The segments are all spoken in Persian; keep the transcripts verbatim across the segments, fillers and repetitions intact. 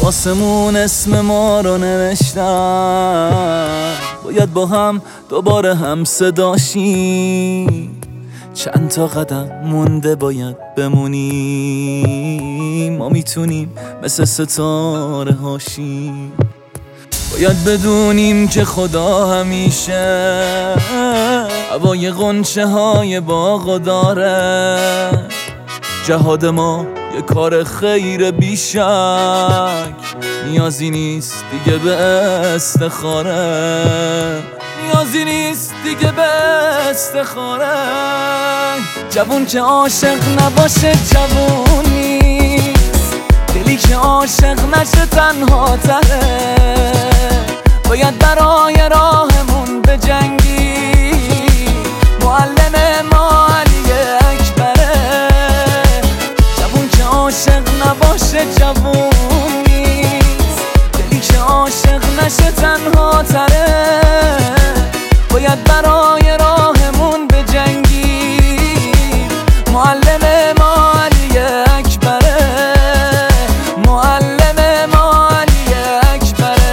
واسمون اسم ما رو نوشتن، باید با هم دوباره هم صداشیم. چند تا قدم مونده باید بمونیم، ما میتونیم مثل ستاره هاشیم. باید بدونیم که خدا همیشه هوای غنچه های باغو داره. جهاد ما یه کار خیر بیشک، نیازی نیست دیگه به استخاره، نیازی نیست دیگه به استخاره. جوون که عاشق نباشه جوون نیست، دلی که عاشق نشه تنها تره. باید برای راهمون بجنگی، معلم ما علی اکبره. جوون که عاشق نباشه جوون نیست، دلی که عاشق نشه تنها تره. باید برای راهمون بجنگیم، معلم ما علی اکبره، معلم ما علی اکبره.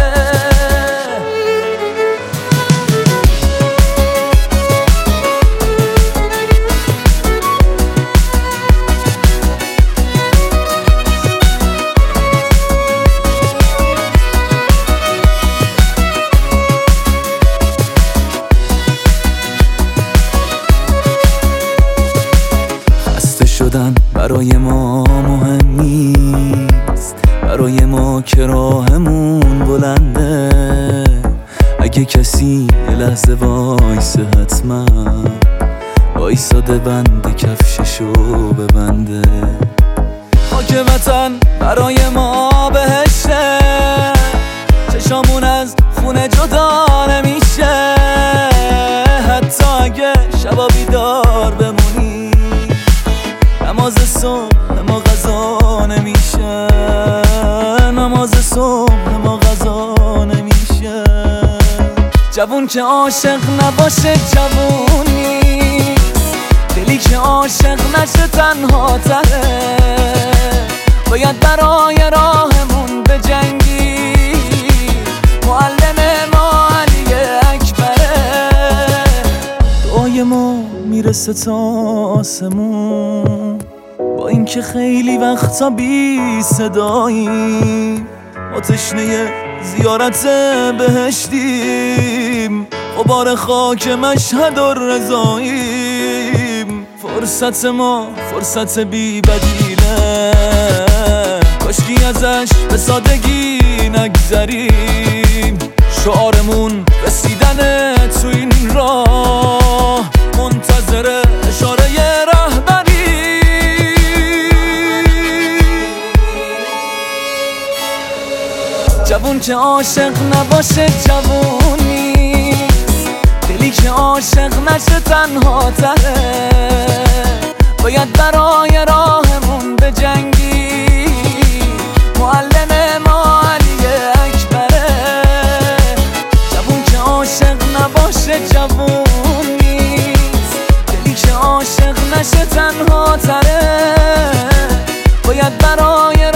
شدن برای ما مهم نیست، برای ما که راهمون بلنده. اگه کسی یه لحظه وایسه حتما وایساده بند کفششو ببنده. خاک وطن برای ما بهشه، چشامون از خونه جدا نمیشه. حتی اگه شبا بیدار بمونی، نماز صبح ما غذا نمیشه، نماز صبح ما غذا نمیشه. جوون که عاشق نباشه جوون نیست، دلی که عاشق نشه تنها تره. باید برای راهمون بجنگی، معلم ما علی اکبره. دعای ما میرسه تا آسمون، با اینکه خیلی وقتا بی صداییم. ما تشنه زیارت بهشتیم، غبار خاک مشهد و رضاییم. فرصت ما فرصت بی بدیله، کاشکی ازش به سادگی نگذریم. شعارمون رسیدن تو این راه، منتظر اشاره رهبری. جوون که عاشق نباشه جوون نیست، دلی که عاشق نشه تنها تره. باید برای راهمون بجنگی، معلم ما علی اکبره. جوون که عاشق نباشه جوون نیست، دلی که عاشق نشه تنها تره. باید برای